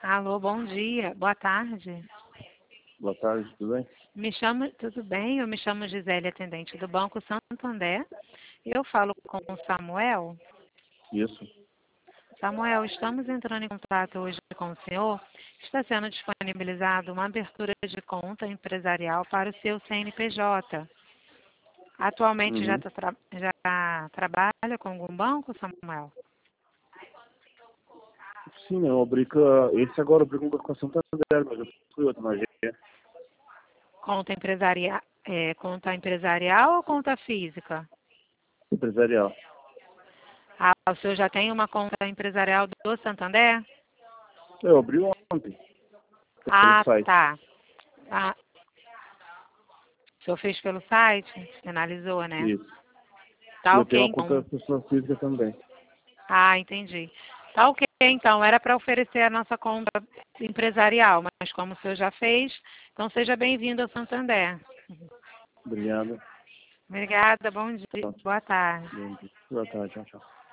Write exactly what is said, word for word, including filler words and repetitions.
Alô, bom dia, boa tarde. Boa tarde, tudo bem? Me chamo, tudo bem? Eu me chamo Gisele, atendente do Banco Santander. Eu falo com o Samuel. Isso. Samuel, estamos entrando em contato hoje com o senhor. Está sendo disponibilizada uma abertura de conta empresarial para o seu C N P J. Atualmente já, Uhum. tá tra- já trabalha com algum banco, Samuel? Sim, eu abrico, esse agora eu abrigo com a Santander, mas eu fui outro na G E. Conta empresarial, é, conta empresarial ou conta física? Empresarial. Ah, o senhor já tem uma conta empresarial do Santander? Eu abri ontem, pelo Ah, site. tá. Ah, o senhor fez pelo site? Finalizou, né? Isso. E Tá eu ok, tenho uma conta então. pessoa física também. Ah, entendi. Tá ok, então. Era para oferecer a nossa conta empresarial, mas como o senhor já fez, então seja bem-vindo ao Santander. Obrigado. Obrigada, bom dia, Tchau. boa tarde. Boa tarde, tchau, tchau.